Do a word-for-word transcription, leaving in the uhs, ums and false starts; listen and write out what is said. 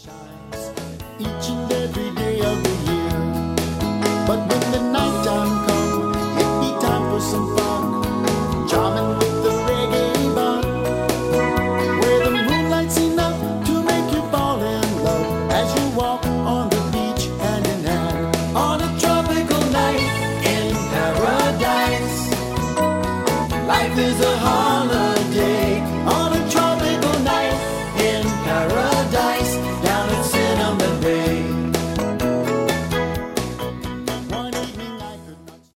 shines each and every day of the year. But when the nighttime comes, it be time for some fun, charming with the reggae band, where the moonlight's enough to make you fall in love as you walk on the beach hand in hand on a tropical night in paradise. Life is a